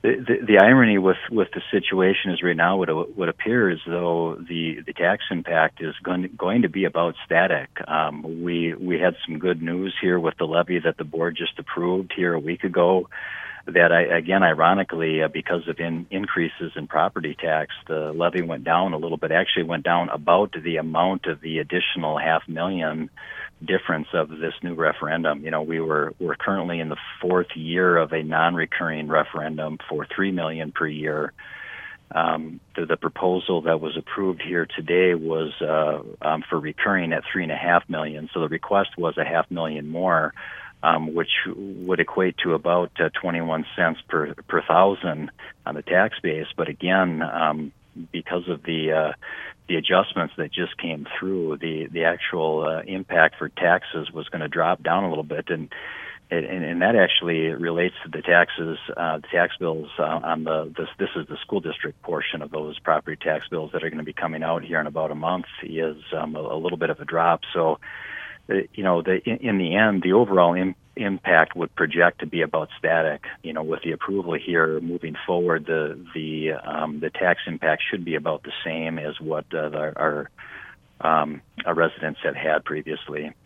The irony with the situation is right now would appear as though the tax impact is going to be about static. We had some good news here with the levy that the board just approved here a week ago. That again, ironically, because of increases in property tax, the levy went down a little bit. Actually, went down about the amount of the additional $500,000 difference of this new referendum. We're currently in the fourth year of a non-recurring referendum for $3 million per year. The proposal that was approved here today was for recurring at $3.5 million. So the request was $500,000 more, which would equate to about 21 cents per thousand on the tax base. But again, because of the adjustments that just came through, the actual impact for taxes was going to drop down a little bit, and that actually relates to the taxes, the tax bills on this is the school district portion of those property tax bills that are going to be coming out here in about a month is a little bit of a drop. So, in the end, the overall impact would project to be about static. With the approval here moving forward, the tax impact should be about the same as what our residents have had previously.